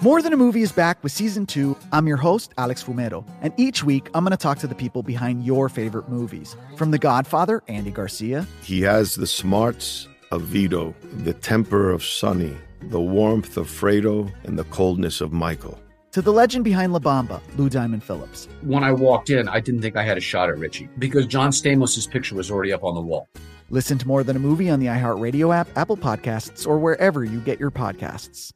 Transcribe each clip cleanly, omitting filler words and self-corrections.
More Than a Movie is back with Season 2. I'm your host, Alex Fumero, and each week I'm going to talk to the people behind your favorite movies. From The Godfather, Andy Garcia. He has the smarts of Vito, the temper of Sonny, the warmth of Fredo, and the coldness of Michael. To the legend behind La Bamba, Lou Diamond Phillips. When I walked in, I didn't think I had a shot at Richie because John Stamos' picture was already up on the wall. Listen to More Than a Movie on the iHeartRadio app, Apple Podcasts, or wherever you get your podcasts.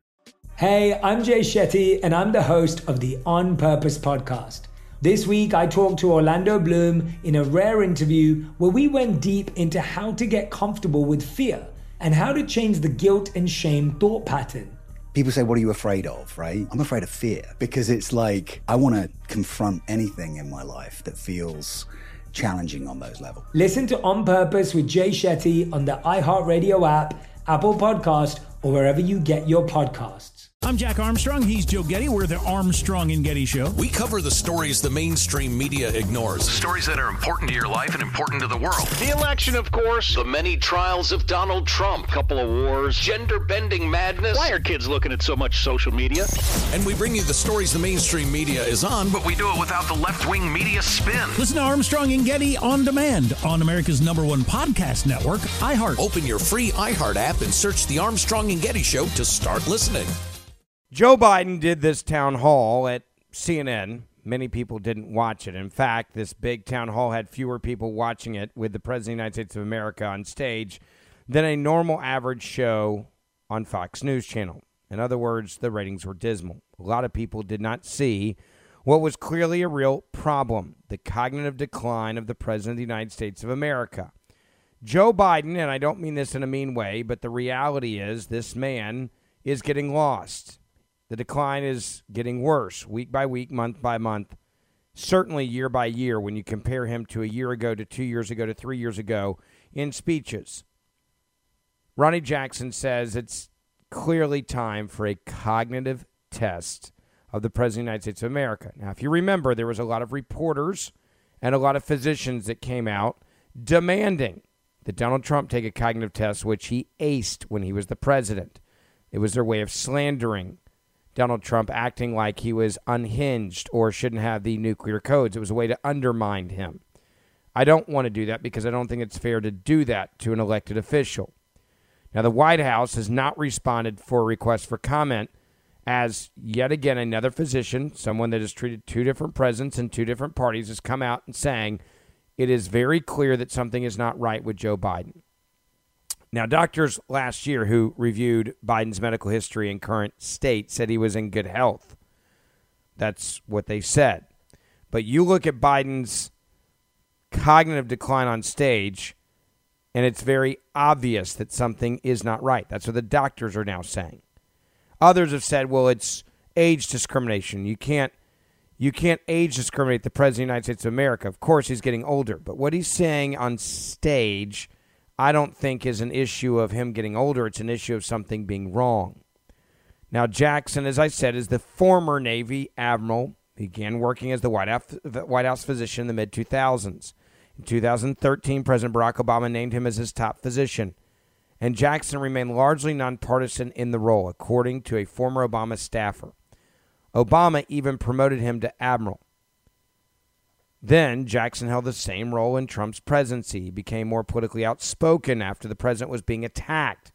Hey, I'm Jay Shetty, and I'm the host of the On Purpose podcast. This week, I talked to Orlando Bloom in a rare interview where we went deep into how to get comfortable with fear and how to change the guilt and shame thought pattern. People say, what are you afraid of, right? I'm afraid of fear because it's like I want to confront anything in my life that feels challenging on those levels. Listen to On Purpose with Jay Shetty on the iHeartRadio app, Apple Podcast, or wherever you get your podcasts. I'm Jack Armstrong. He's Joe Getty. We're the Armstrong and Getty Show. We cover the stories the mainstream media ignores. The stories that are important to your life and important to the world. The election, of course. The many trials of Donald Trump. Couple of wars. Gender-bending madness. Why are kids looking at so much social media? And we bring you the stories the mainstream media is on, but we do it without the left-wing media spin. Listen to Armstrong and Getty on demand on America's #1 podcast network, iHeart. Open your free iHeart app and search the Armstrong and Getty Show to start listening. Joe Biden did this town hall at CNN. Many people didn't watch it. In fact, this big town hall had fewer people watching it with the President of the United States of America on stage than a normal average show on Fox News Channel. In other words, the ratings were dismal. A lot of people did not see what was clearly a real problem, the cognitive decline of the President of the United States of America. Joe Biden, and I don't mean this in a mean way, but the reality is this man is getting lost. The decline is getting worse week by week, month by month, certainly year by year when you compare him to a year ago, to 2 years ago, to 3 years ago in speeches. Ronnie Jackson says it's clearly time for a cognitive test of the President of the United States of America. Now, if you remember, there was a lot of reporters and a lot of physicians that came out demanding that Donald Trump take a cognitive test, which he aced when he was the president. It was their way of slandering Donald Trump, acting like he was unhinged or shouldn't have the nuclear codes. It was a way to undermine him. I don't want to do that because I don't think it's fair to do that to an elected official. Now, the White House has not responded for a request for comment as yet again another physician, someone that has treated two different presidents and two different parties, has come out and saying it is very clear that something is not right with Joe Biden. Now, doctors last year who reviewed Biden's medical history and current state said he was in good health. That's what they said. But you look at Biden's cognitive decline on stage, and it's very obvious that something is not right. That's what the doctors are now saying. Others have said, well, it's age discrimination. You can't age discriminate the President of the United States of America. Of course, he's getting older. But what he's saying on stage, I don't think is an issue of him getting older. It's an issue of something being wrong. Now, Jackson, as I said, is the former Navy admiral. He began working as the White House physician in the mid-2000s. In 2013, President Barack Obama named him as his top physician. And Jackson remained largely nonpartisan in the role, according to a former Obama staffer. Obama even promoted him to admiral. Then Jackson held the same role in Trump's presidency. He became more politically outspoken after the president was being attacked.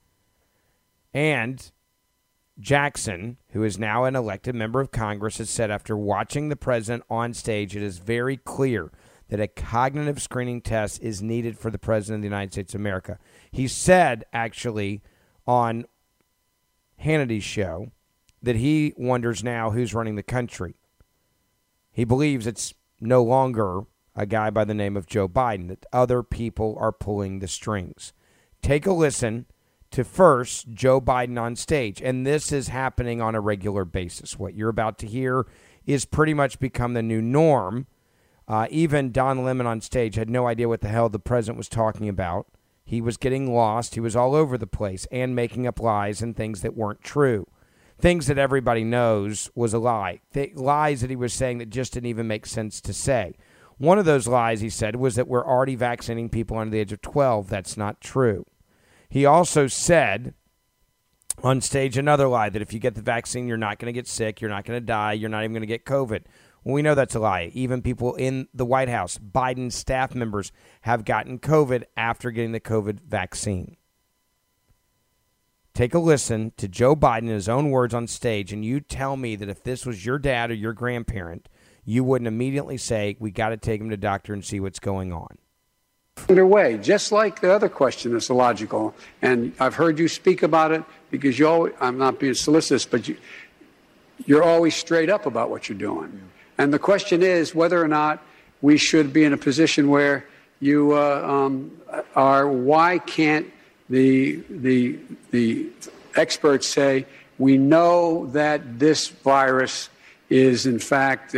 And Jackson, who is now an elected member of Congress, has said after watching the president on stage, it is very clear that a cognitive screening test is needed for the president of the United States of America. He said, actually, on Hannity's show, that he wonders now who's running the country. He believes it's no longer a guy by the name of Joe Biden, that other people are pulling the strings. Take a listen to first Joe Biden on stage, and this is happening on a regular basis. What you're about to hear is pretty much become the new norm. Even Don Lemon on stage had no idea what the hell the president was talking about. He was getting lost. He was all over the place and making up lies and things that weren't true. Things that everybody knows was a lie. Lies that he was saying that just didn't even make sense to say. One of those lies, he said, was that we're already vaccinating people under the age of 12. That's not true. He also said On stage, another lie, that if you get the vaccine, you're not going to get sick, you're not going to die, you're not even going to get COVID. Well, we know that's a lie. Even people in the White House, Biden staff members, have gotten COVID after getting the COVID vaccine. Take a listen to Joe Biden in his own words on stage, and you tell me that if this was your dad or your grandparent, you wouldn't immediately say, we got to take him to the doctor and see what's going on. Underway, just like the other question is illogical, and I've heard you speak about it because you always, I'm not being solicitous, but you're always straight up about what you're doing. Yeah. And the question is whether or not we should be in a position where you are. Why can't the experts say we know that this virus is in fact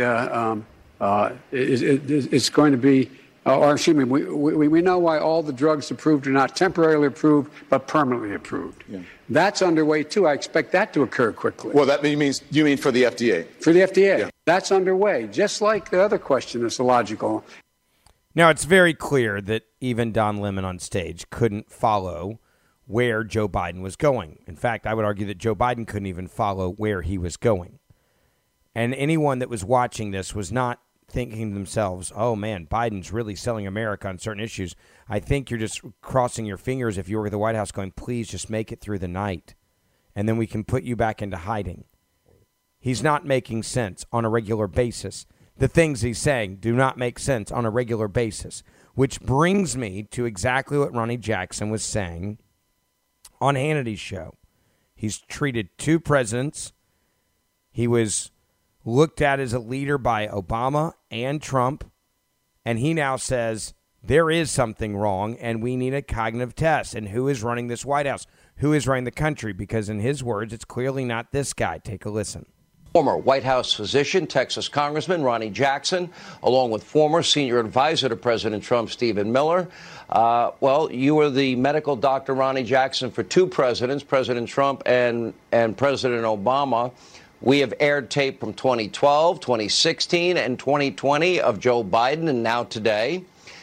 it's going to be. Or excuse me, we know why all the drugs approved are not temporarily approved, but permanently approved. Yeah. That's underway, too. I expect that to occur quickly. Well, that means, you mean for the FDA? For the FDA. Yeah. That's underway, just like the other question that's illogical. Now, it's very clear that even Don Lemon on stage couldn't follow where Joe Biden was going. In fact, I would argue that Joe Biden couldn't even follow where he was going. And anyone that was watching this was not thinking to themselves, oh, man, Biden's really selling America on certain issues. I think you're just crossing your fingers if you were at the White House going, please just make it through the night, and then we can put you back into hiding. He's not making sense on a regular basis. The things he's saying do not make sense on a regular basis, which brings me to exactly what Ronnie Jackson was saying on Hannity's show. He's treated two presidents. He was looked at as a leader by Obama and Trump, and he now says there is something wrong and we need a cognitive test. And who is running this White House? Who is running the country? Because in his words, it's clearly not this guy. Take a listen. Former White House physician, Texas Congressman Ronnie Jackson, along with former senior advisor to President Trump, Stephen Miller. Well, you were the medical doctor, Ronnie Jackson, for two presidents, President Trump and President Obama. We have aired tape from 2012, 2016, and 2020 of Joe Biden, and now today.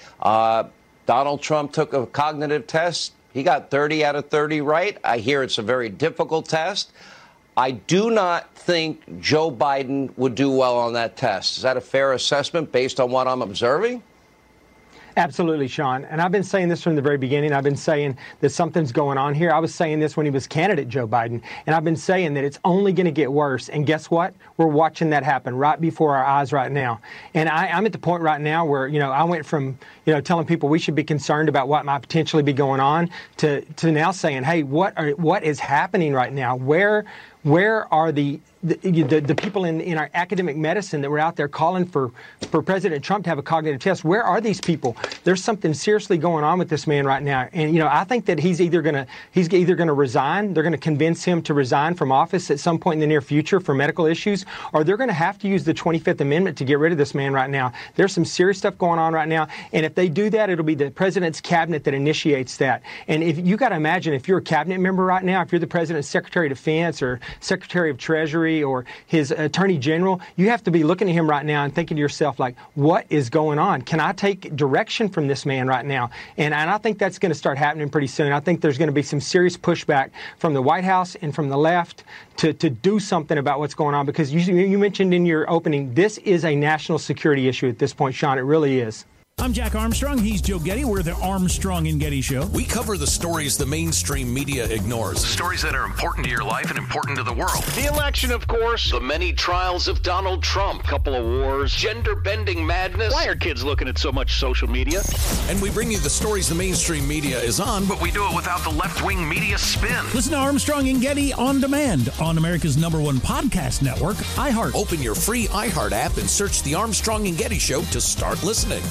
Donald Trump took a cognitive test. He got 30 out of 30 right. I hear it's a very difficult test. I do not think Joe Biden would do well on that test. Is that a fair assessment based on what I'm observing? Absolutely, Sean. And I've been saying this from the very beginning. I've been saying that something's going on here. I was saying this when he was candidate Joe Biden. And I've been saying that it's only going to get worse. And guess what? We're watching that happen right before our eyes right now. And I'm at the point right now where, I went from, telling people we should be concerned about what might potentially be going on to now saying, hey, what is happening right now? Where are the people in our academic medicine that were out there calling for President Trump to have a cognitive test? Where are these people? There's something seriously going on with this man right now. And, I think that he's either going to resign. They're going to convince him to resign from office at some point in the near future for medical issues, or they're going to have to use the 25th Amendment to get rid of this man right now. There's some serious stuff going on right now. And if they do that, it'll be the president's cabinet that initiates that. And if you got to imagine, if you're a cabinet member right now, if you're the president's Secretary of Defense or Secretary of Treasury or his Attorney General, you have to be looking at him right now and thinking to yourself, like, what is going on? Can I take direction from this man right now? And I think that's going to start happening pretty soon. I think there's going to be some serious pushback from the White House and from the left to do something about what's going on, because you mentioned in your opening, this is a national security issue at this point, Sean. It really is. I'm Jack Armstrong. He's Joe Getty. We're the Armstrong and Getty Show. We cover the stories the mainstream media ignores. The stories that are important to your life and important to the world. The election, of course. The many trials of Donald Trump. Couple of wars. Gender-bending madness. Why are kids looking at so much social media? And we bring you the stories the mainstream media is on, but we do it without the left-wing media spin. Listen to Armstrong and Getty on demand on America's #1 podcast network, iHeart. Open your free iHeart app and search the Armstrong and Getty Show to start listening.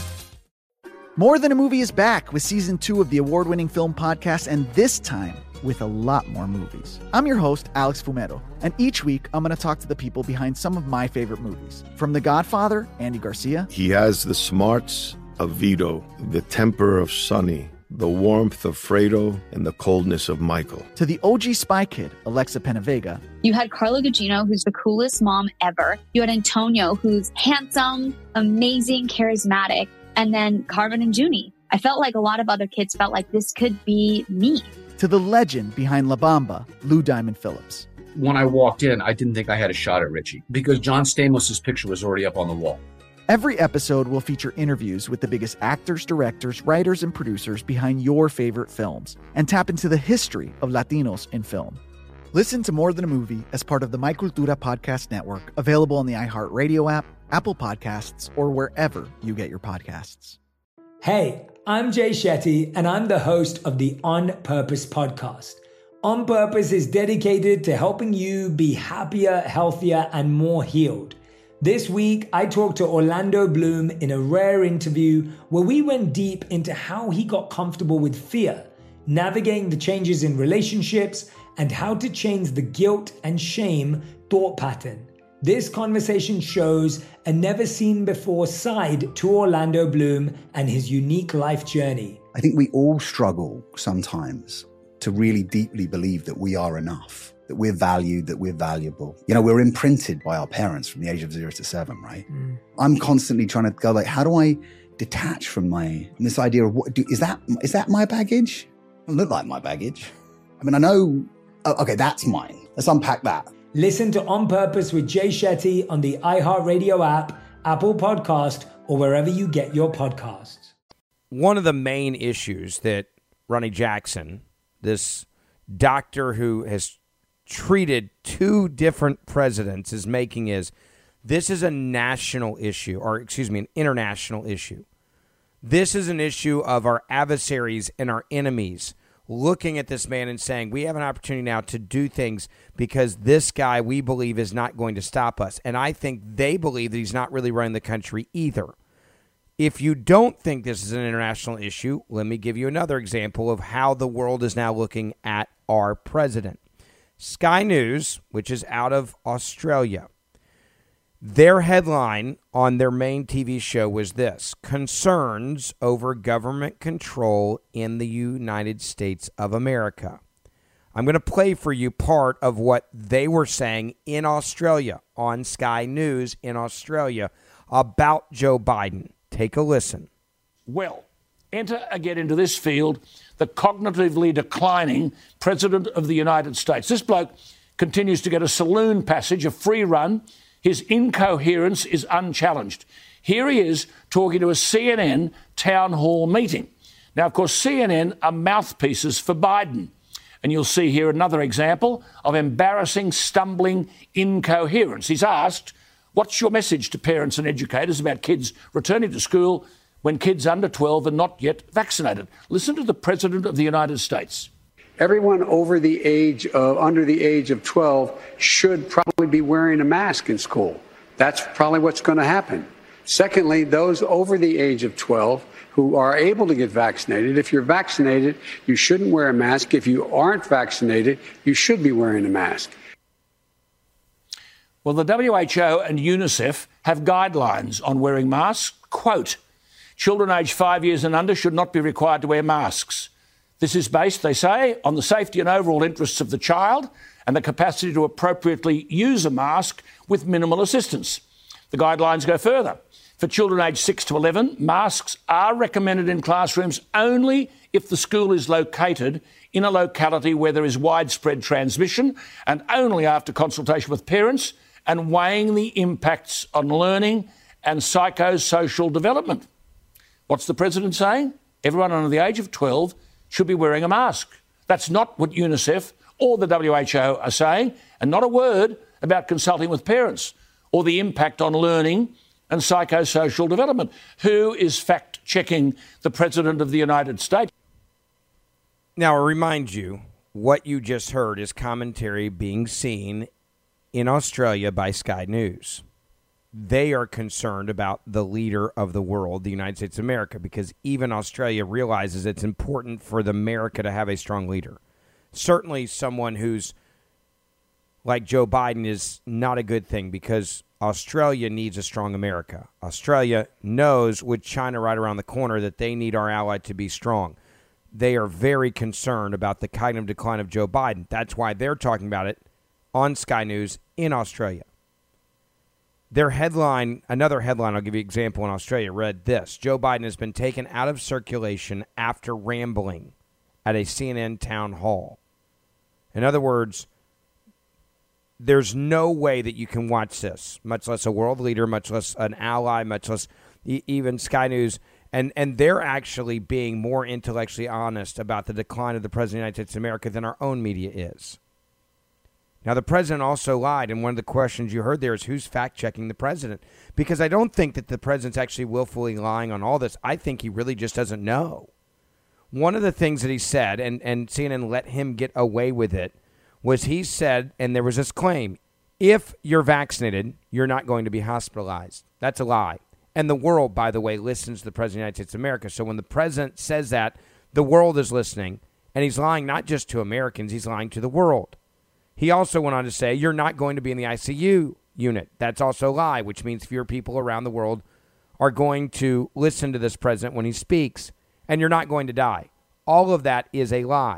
More Than a Movie is back with Season 2 of the award-winning film podcast, and this time with a lot more movies. I'm your host, Alex Fumero, and each week I'm going to talk to the people behind some of my favorite movies. From The Godfather, Andy Garcia. He has the smarts of Vito, the temper of Sonny, the warmth of Fredo, and the coldness of Michael. To the OG Spy Kid, Alexa Penavega. You had Carla Gugino, who's the coolest mom ever. You had Antonio, who's handsome, amazing, charismatic. And then Carvin and Junie. I felt like a lot of other kids felt like this could be me. to the legend behind La Bamba, Lou Diamond Phillips. When I walked in, I didn't think I had a shot at Richie because John Stamos' picture was already up on the wall. Every episode will feature interviews with the biggest actors, directors, writers, and producers behind your favorite films and tap into the history of Latinos in film. Listen to More Than a Movie as part of the My Cultura podcast network, available on the iHeartRadio app, Apple Podcasts, or wherever you get your podcasts. Hey, I'm Jay Shetty, and I'm the host of the On Purpose podcast. On Purpose is dedicated to helping you be happier, healthier, and more healed. This week, I talked to Orlando Bloom in a rare interview where we went deep into how he got comfortable with fear, navigating the changes in relationships, and how to change the guilt and shame thought pattern. This conversation shows a never-seen-before side to Orlando Bloom and his unique life journey. I think we all struggle sometimes to really deeply believe that we are enough, that we're valued, that we're valuable. You know, we're imprinted by our parents from the age of 0 to 7, right? I'm constantly trying to go like, how do I detach from this idea of is that my baggage? It doesn't look like my baggage. I mean, I know, okay, that's mine. Let's unpack that. Listen to On Purpose with Jay Shetty on the iHeartRadio app, Apple Podcast, or wherever you get your podcasts. One of the main issues that Ronny Jackson, this doctor who has treated 2 different presidents, is making is this is a national issue, or excuse me, an international issue. This is an issue of our adversaries and our enemies looking at this man and saying, we have an opportunity now to do things because this guy we believe is not going to stop us. And I think they believe that he's not really running the country either. If you don't think this is an international issue, let me give you another example of how the world is now looking at our president. Sky News, which is out of Australia, their headline on their main TV show was this: concerns over government control in the United States of America. I'm going to play for you part of what they were saying in Australia on Sky News in Australia about Joe Biden. Take a listen. Well, enter again into this field the cognitively declining President of the United States. This bloke continues to get a saloon passage, a free run. His incoherence is unchallenged. Here he is talking to a CNN town hall meeting. Now, of course, CNN are mouthpieces for Biden. And you'll see here another example of embarrassing, stumbling incoherence. He's asked, what's your message to parents and educators about kids returning to school when kids under 12 are not yet vaccinated? Listen to the President of the United States. Everyone under the age of 12 should probably be wearing a mask in school. That's probably what's going to happen. Secondly, those over the age of 12 who are able to get vaccinated, if you're vaccinated, you shouldn't wear a mask. If you aren't vaccinated, you should be wearing a mask. Well, the WHO and UNICEF have guidelines on wearing masks. Quote, children aged 5 years and under should not be required to wear masks. This is based, they say, on the safety and overall interests of the child and the capacity to appropriately use a mask with minimal assistance. The guidelines go further. For children aged 6 to 11, masks are recommended in classrooms only if the school is located in a locality where there is widespread transmission, and only after consultation with parents and weighing the impacts on learning and psychosocial development. What's the president saying? Everyone under the age of 12 should be wearing a mask. That's not what UNICEF or the WHO are saying, and not a word about consulting with parents or the impact on learning and psychosocial development. Who is fact-checking the President of the United States? Now, I remind you, what you just heard is commentary being seen in Australia by Sky News. They are concerned about the leader of the world, the United States of America, because even Australia realizes it's important for America to have a strong leader. Certainly someone who's like Joe Biden is not a good thing, because Australia needs a strong America. Australia knows, with China right around the corner, that they need our ally to be strong. They are very concerned about the cognitive decline of Joe Biden. That's why they're talking about it on Sky News in Australia. Their headline, another headline, I'll give you an example in Australia, read this: Joe Biden has been taken out of circulation after rambling at a CNN town hall. In other words, there's no way that you can watch this, much less a world leader, much less an ally, much less even Sky News. And they're actually being more intellectually honest about the decline of the President of the United States of America than our own media is. Now, the president also lied, and one of the questions you heard there is who's fact-checking the president? Because I don't think that the president's actually willfully lying on all this. I think he really just doesn't know. One of the things that he said, and CNN let him get away with it, was he said, and there was this claim, if you're vaccinated, you're not going to be hospitalized. That's a lie. And the world, by the way, listens to the President of the United States of America. So when the president says that, the world is listening, and he's lying not just to Americans, he's lying to the world. He also went on to say, you're not going to be in the ICU unit. That's also a lie, which means fewer people around the world are going to listen to this president when he speaks, and you're not going to die. All of that is a lie.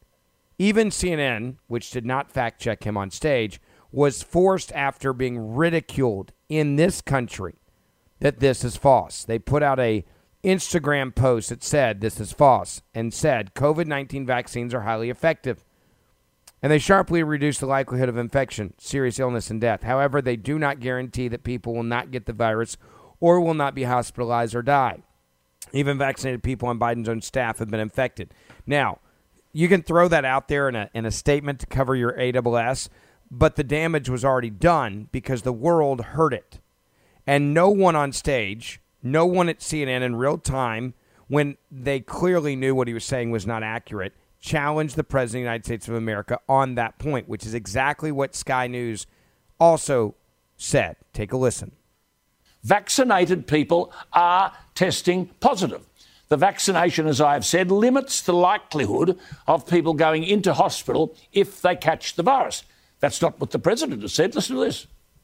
Even CNN, which did not fact-check him on stage, was forced after being ridiculed in this country that this is false. They put out a Instagram post that said this is false and said COVID-19 vaccines are highly effective. And they sharply reduce the likelihood of infection, serious illness, and death. However, they do not guarantee that people will not get the virus or will not be hospitalized or die. Even vaccinated people on Biden's own staff have been infected. Now, you can throw that out there in a statement to cover your ASS, but the damage was already done because the world heard it. And no one on stage, no one at CNN in real time, when they clearly knew what he was saying was not accurate, challenged the President of the United States of America on that point, which is exactly what Sky News also said. Take a listen. Vaccinated people are testing positive. The vaccination, as I have said, limits the likelihood of people going into hospital if they catch the virus. That's not what the president has said. Listen to this.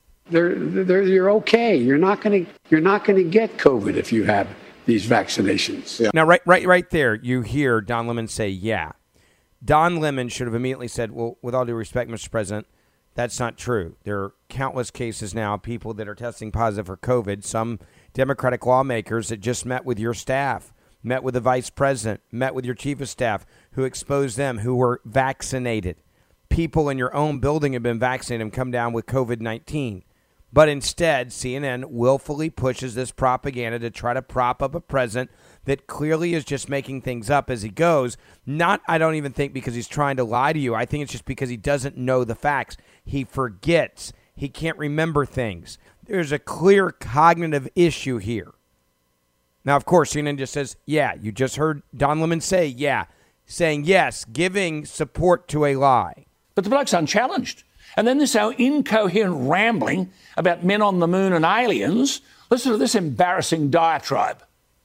You're okay. You're not going to get COVID if you have these vaccinations. Yeah. Now, right there, you hear Don Lemon say, yeah. Don Lemon should have immediately said, well, with all due respect, Mr. President, that's not true. There are countless cases now, people that are testing positive for COVID, some Democratic lawmakers that just met with your staff, met with the vice president, met with your chief of staff, who exposed them, who were vaccinated. People in your own building have been vaccinated and come down with COVID-19. But instead, CNN willfully pushes this propaganda to try to prop up a president that clearly is just making things up as he goes. Not, I don't even think because he's trying to lie to you. I think it's just because he doesn't know the facts. He forgets. He can't remember things. There's a clear cognitive issue here. Now, of course, CNN just says, yeah, you just heard Don Lemon say, yeah, saying yes, giving support to a lie. But the bloke's unchallenged. And then this our incoherent rambling about men on the moon and aliens. Listen to this embarrassing diatribe.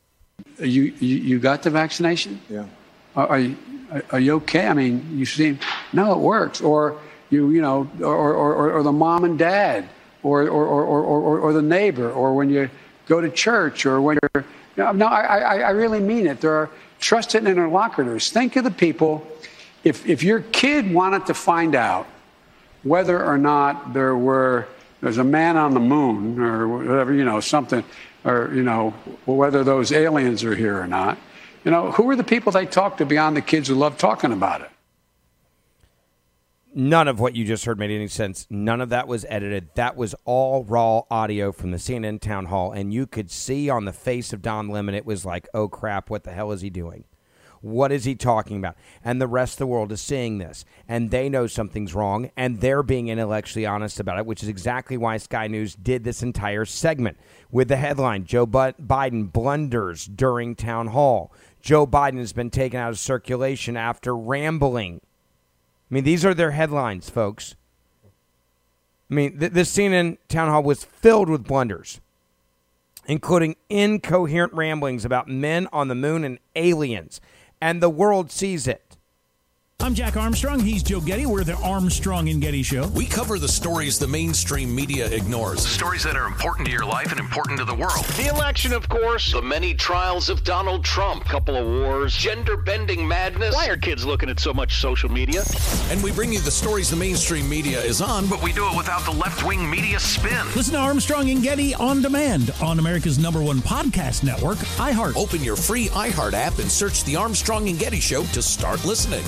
You got the vaccination? Yeah. Are you okay? I mean, you seem no, it works. Or or the mom and dad, or the neighbor, or when you go to church, or when you're. No, I really mean it. There are trusted interlocutors. Think of the people. If your kid wanted to find out whether or not there's a man on the moon or whatever, something, or, whether those aliens are here or not, who are the people they talk to beyond the kids who love talking about it? None of what you just heard made any sense. None of that was edited. That was all raw audio from the CNN town hall, and you could see on the face of Don Lemon, it was like, oh, crap, what the hell is he doing? What is he talking about? And the rest of the world is seeing this, and they know something's wrong, and they're being intellectually honest about it, which is exactly why Sky News did this entire segment with the headline, Joe Biden blunders during town hall. Joe Biden has been taken out of circulation after rambling. I mean, these are their headlines, folks. I mean, this CNN town hall was filled with blunders, including incoherent ramblings about men on the moon and aliens. And the world sees it. I'm Jack Armstrong. He's Joe Getty. We're the Armstrong and Getty Show. We cover the stories the mainstream media ignores. Stories that are important to your life and important to the world. The election, of course. The many trials of Donald Trump. Couple of wars. Gender-bending madness. Why are kids looking at so much social media? And we bring you the stories the mainstream media is on, but we do it without the left-wing media spin. Listen to Armstrong and Getty on demand on America's #1 podcast network, iHeart. Open your free iHeart app and search The Armstrong and Getty Show to start listening.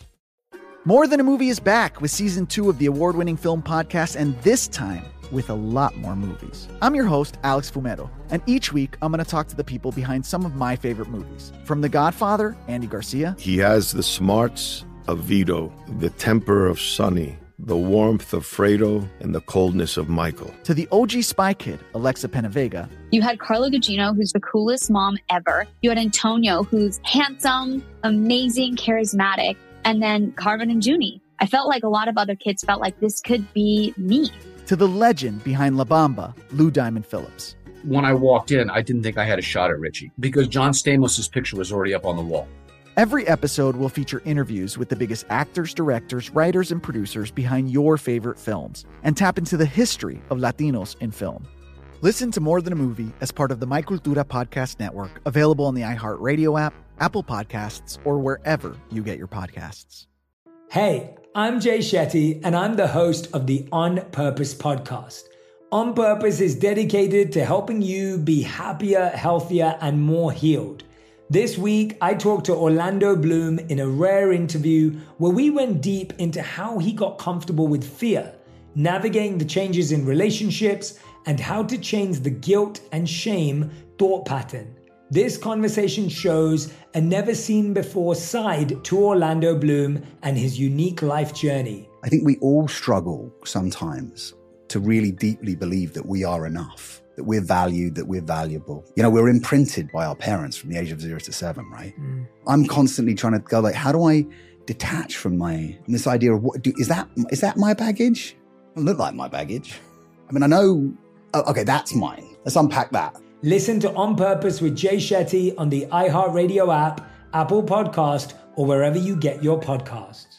More Than a Movie is back with season 2 of the award-winning film podcast, and this time with a lot more movies. I'm your host, Alex Fumero, and each week I'm going to talk to the people behind some of my favorite movies. From The Godfather, Andy Garcia. He has the smarts of Vito, the temper of Sonny, the warmth of Fredo, and the coldness of Michael. To the OG Spy Kid, Alexa Penavega. You had Carla Gugino, who's the coolest mom ever. You had Antonio, who's handsome, amazing, charismatic. And then Carmen and Junie. I felt like a lot of other kids felt like this could be me. To the legend behind La Bamba, Lou Diamond Phillips. When I walked in, I didn't think I had a shot at Richie because John Stamos' picture was already up on the wall. Every episode will feature interviews with the biggest actors, directors, writers, and producers behind your favorite films and tap into the history of Latinos in film. Listen to More Than a Movie as part of the My Cultura podcast network, available on the iHeartRadio app, Apple Podcasts, or wherever you get your podcasts. Hey, I'm Jay Shetty, and I'm the host of the On Purpose podcast. On Purpose is dedicated to helping you be happier, healthier, and more healed. This week, I talked to Orlando Bloom in a rare interview where we went deep into how he got comfortable with fear, navigating the changes in relationships, and how to change the guilt and shame thought pattern. This conversation shows a never-seen-before side to Orlando Bloom and his unique life journey. I think we all struggle sometimes to really deeply believe that we are enough, that we're valued, that we're valuable. You know, we're imprinted by our parents from the age of 0 to 7, right? I'm constantly trying to go like, how do I detach from this idea of is that my baggage? It doesn't look like my baggage. I mean, I know, okay, that's mine. Let's unpack that. Listen to On Purpose with Jay Shetty on the iHeartRadio app, Apple Podcast, or wherever you get your podcasts.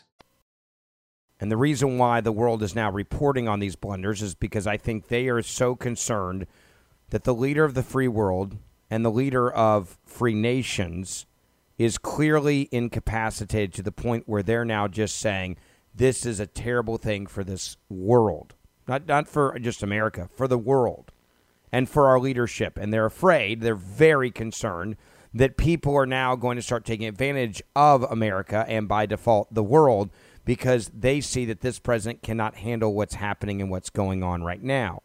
And the reason why the world is now reporting on these blunders is because I think they are so concerned that the leader of the free world and the leader of free nations is clearly incapacitated to the point where they're now just saying this is a terrible thing for this world. Not for just America, for the world. And for our leadership. And they're afraid, they're very concerned that people are now going to start taking advantage of America and by default the world because they see that this president cannot handle what's happening and what's going on right now.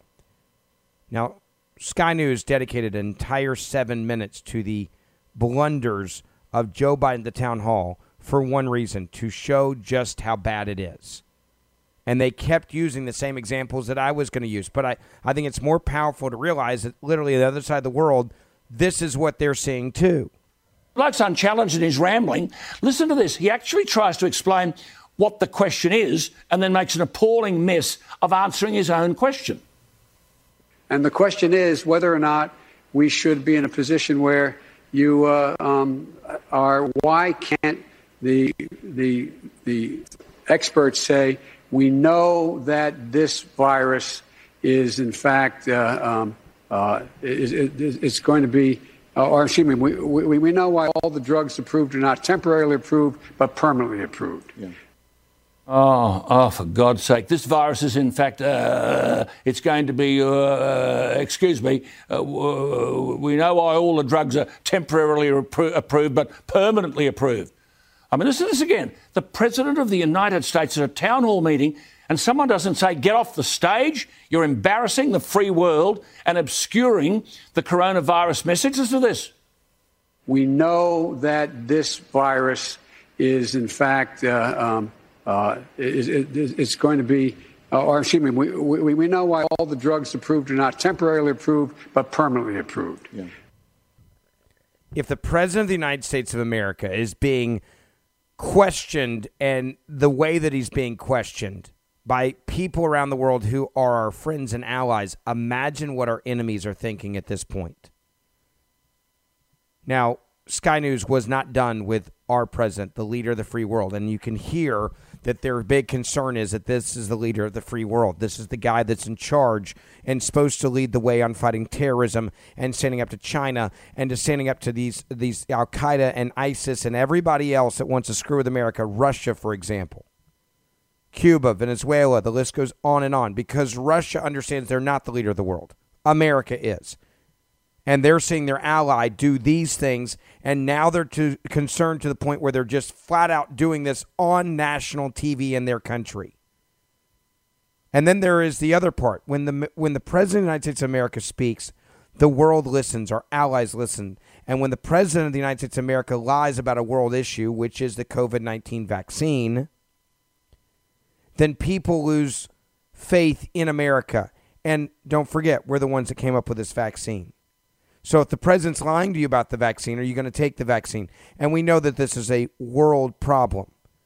Now, Sky News dedicated an entire 7 minutes to the blunders of Joe Biden at the town hall for one reason, to show just how bad it is. And they kept using the same examples that I was going to use. But I think it's more powerful to realize that literally the other side of the world, this is what they're seeing too. Bloke's unchallenged in his rambling. Listen to this. He actually tries to explain what the question is and then makes an appalling mess of answering his own question. And the question is whether or not we should be in a position where you are. Why can't the experts say, we know that this virus is, in fact, it's going to be, or excuse me, we know why all the drugs approved are not temporarily approved, but permanently approved. Yeah. Oh, for God's sake. This virus is, in fact, it's going to be, excuse me, we know why all the drugs are temporarily approved, but permanently approved. I mean, listen to this again. The President of the United States at a town hall meeting, and someone doesn't say, get off the stage, you're embarrassing the free world and obscuring the coronavirus message. Listen to this. We know that this virus is, in fact, it's going to be, or excuse me, we know why all the drugs approved are not temporarily approved, but permanently approved. Yeah. If the President of the United States of America is being questioned and the way that he's being questioned by people around the world who are our friends and allies, imagine what our enemies are thinking at this point. Now, Sky News was not done with our president, the leader of the free world. And you can hear that their big concern is that this is the leader of the free world. This is the guy that's in charge and supposed to lead the way on fighting terrorism and standing up to China and to standing up to these Al-Qaeda and ISIS and everybody else that wants to screw with America, Russia, for example. Cuba, Venezuela, the list goes on, because Russia understands they're not the leader of the world. America is. And they're seeing their ally do these things, and now they're concerned to the point where they're just flat out doing this on national TV in their country. And then there is the other part. When the President of the United States of America speaks, the world listens, our allies listen. And when the President of the United States of America lies about a world issue, which is the COVID-19 vaccine, then people lose faith in America. And don't forget, we're the ones that came up with this vaccine. So if the president's lying to you about the vaccine, are you going to take the vaccine? And we know that this is a world problem.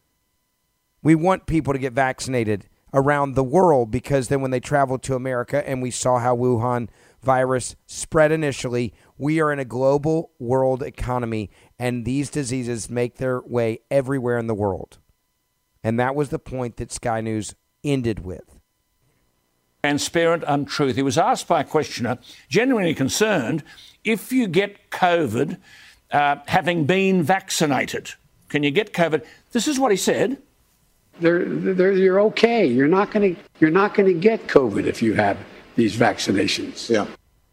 We want people to get vaccinated around the world because then when they travel to America, and we saw how Wuhan virus spread initially, we are in a global world economy, and these diseases make their way everywhere in the world. And that was the point that Sky News ended with. Transparent untruth. He was asked by a questioner, genuinely concerned, if you get COVID having been vaccinated, can you get COVID? This is what he said. You're okay. You're not going to get COVID if you have these vaccinations. Yeah.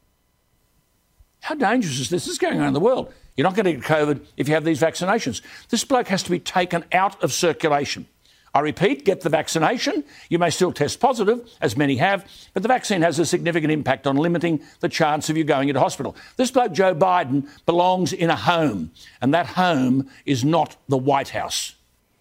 How dangerous is this? This is going on in the world. You're not going to get COVID if you have these vaccinations. This bloke has to be taken out of circulation. I repeat, get the vaccination. You may still test positive, as many have, but the vaccine has a significant impact on limiting the chance of you going into hospital. This bloke, Joe Biden, belongs in a home, and that home is not the White House.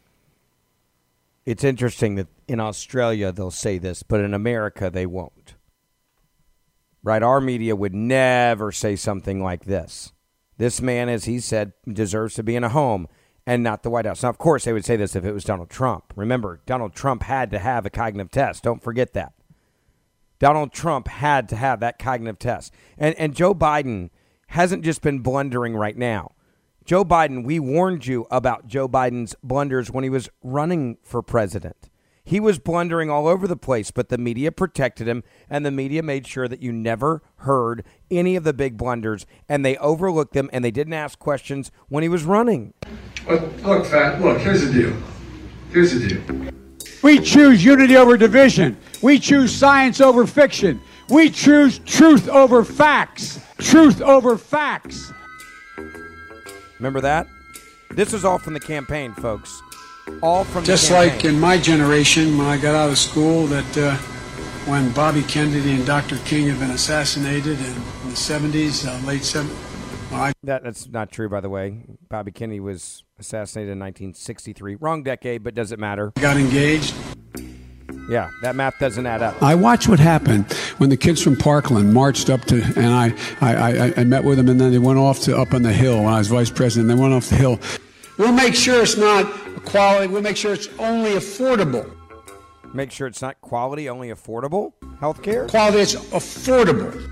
It's interesting that in Australia they'll say this, but in America they won't. Right? Our media would never say something like this. This man, as he said, deserves to be in a home and not the White House. Now, of course, they would say this if it was Donald Trump. Remember, Donald Trump had to have a cognitive test. Don't forget that. Donald Trump had to have that cognitive test. And Joe Biden hasn't just been blundering right now. Joe Biden, we warned you about Joe Biden's blunders when he was running for president. He was blundering all over the place, but the media protected him, and the media made sure that you never heard any of the big blunders, and they overlooked them, and they didn't ask questions when he was running. Look, here's the deal. We choose unity over division. We choose science over fiction. We choose truth over facts. Truth over facts. Remember that? This is all from the campaign, folks. All from just the campaign. Like in my generation, when I got out of school, that when Bobby Kennedy and Dr. King had been assassinated in the 70s, late 70s. That's not true, by the way. Bobby Kennedy was assassinated in 1963. Wrong decade, but does it matter? Got engaged. Yeah, that math doesn't add up. I watched what happened when the kids from Parkland marched up to, and I met with them, and then they went off to up on the hill when I was vice president. They went off the hill. We'll make sure it's not quality. We'll make sure it's only affordable. Make sure it's not quality, only affordable healthcare? Quality, it's affordable.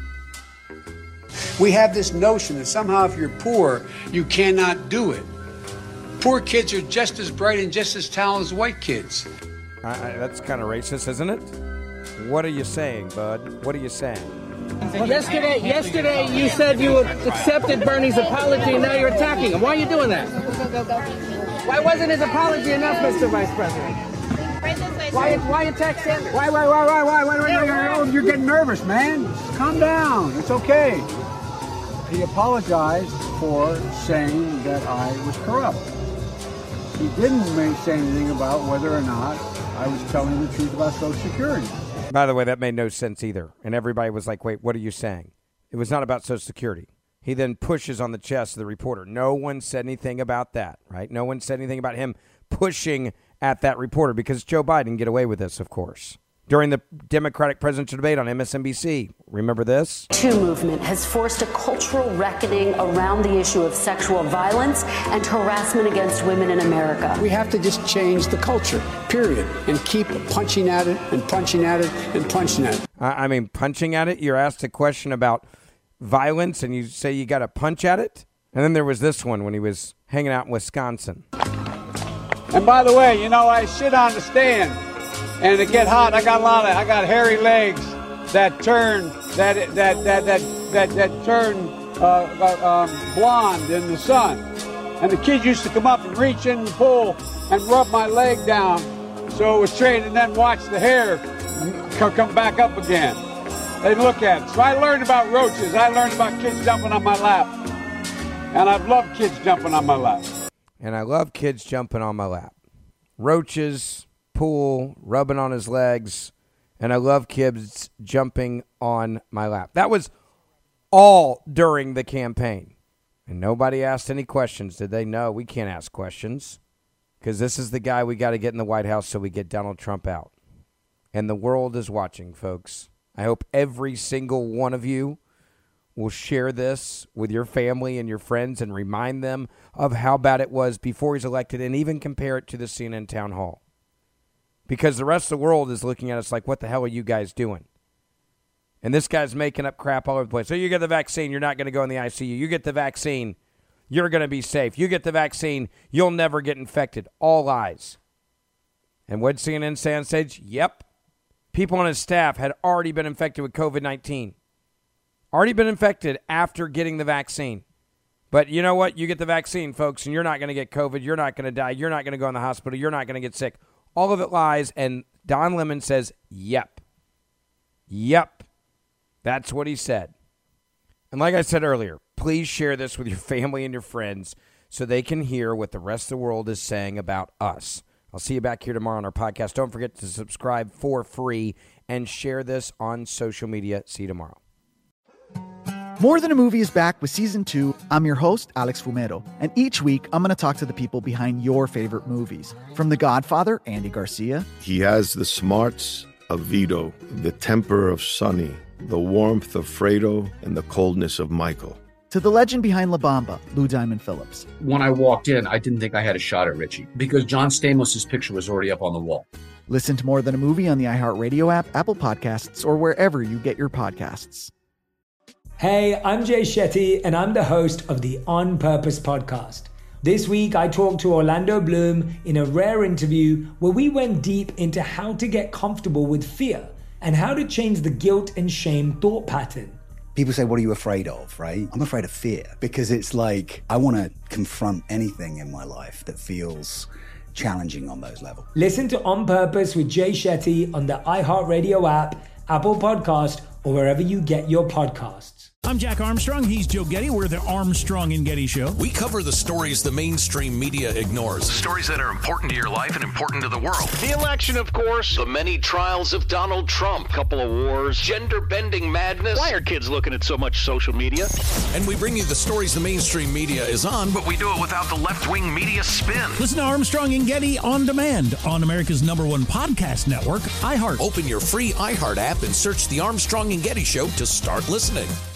We have this notion that somehow if you're poor, you cannot do it. Poor kids are just as bright and just as talented as white kids. That's kind of racist, isn't it? What are you saying, bud? What are you saying? Well, yesterday you said you accepted Bernie's apology and now you're attacking him. Why are you doing that? Why wasn't his apology enough, Mr. Vice President? Why attack Sanders? Why? You're getting nervous, man. Calm down. It's okay. He apologized for saying that I was corrupt. He didn't say anything about whether or not I was telling the truth about Social Security. By the way, that made no sense either. And everybody was like, wait, what are you saying? It was not about Social Security. He then pushes on the chest of the reporter. No one said anything about that, right? No one said anything about him pushing at that reporter because Joe Biden get away with this, of course. During the Democratic presidential debate on MSNBC. Remember this? The Me Too movement has forced a cultural reckoning around the issue of sexual violence and harassment against women in America. We have to just change the culture, period, and keep punching at it and punching at it and punching at it. I mean, punching at it? You're asked a question about violence and you say you got to punch at it? And then there was this one when he was hanging out in Wisconsin. And by the way, I sit on the stand and it get hot. I got hairy legs that turn blonde in the sun. And the kids used to come up and reach in and pull and rub my leg down so it was straight, and then watch the hair come back up again. They'd look at it. So I learned about roaches. I learned about kids jumping on my lap. And I've loved kids jumping on my lap. And I love kids jumping on my lap. Roaches, pool, rubbing on his legs, and I love kids jumping on my lap. That was all during the campaign. And nobody asked any questions, did they? No, we can't ask questions because this is the guy we got to get in the White House so we get Donald Trump out. And the world is watching, folks. I hope every single one of you will share this with your family and your friends and remind them of how bad it was before he's elected and even compare it to the CNN town hall. Because the rest of the world is looking at us like, what the hell are you guys doing? And this guy's making up crap all over the place. So you get the vaccine, you're not going to go in the ICU. You get the vaccine, you're going to be safe. You get the vaccine, you'll never get infected. All lies. And what did CNN say on stage? Yep. People on his staff had already been infected with COVID-19. Already been infected after getting the vaccine. But you know what? You get the vaccine, folks, and you're not going to get COVID. You're not going to die. You're not going to go in the hospital. You're not going to get sick. All of it lies, and Don Lemon says, yep. Yep. That's what he said. And like I said earlier, please share this with your family and your friends so they can hear what the rest of the world is saying about us. I'll see you back here tomorrow on our podcast. Don't forget to subscribe for free and share this on social media. See you tomorrow. More Than a Movie is back with Season 2. I'm your host, Alex Fumero. And each week, I'm going to talk to the people behind your favorite movies. From The Godfather, Andy Garcia. He has the smarts of Vito, the temper of Sonny, the warmth of Fredo, and the coldness of Michael. To the legend behind La Bamba, Lou Diamond Phillips. When I walked in, I didn't think I had a shot at Richie because John Stamos' picture was already up on the wall. Listen to More Than a Movie on the iHeartRadio app, Apple Podcasts, or wherever you get your podcasts. Hey, I'm Jay Shetty, and I'm the host of the On Purpose podcast. This week, I talked to Orlando Bloom in a rare interview where we went deep into how to get comfortable with fear and how to change the guilt and shame thought pattern. People say, what are you afraid of, right? I'm afraid of fear because it's like I want to confront anything in my life that feels challenging on those levels. Listen to On Purpose with Jay Shetty on the iHeartRadio app, Apple Podcast, or wherever you get your podcasts. I'm Jack Armstrong. He's Joe Getty. We're the Armstrong and Getty Show. We cover the stories the mainstream media ignores. Stories that are important to your life and important to the world. The election, of course. The many trials of Donald Trump. Couple of wars. Gender-bending madness. Why are kids looking at so much social media? And we bring you the stories the mainstream media is on, but we do it without the left-wing media spin. Listen to Armstrong and Getty on demand on America's #1 podcast network, iHeart. Open your free iHeart app and search the Armstrong and Getty Show to start listening.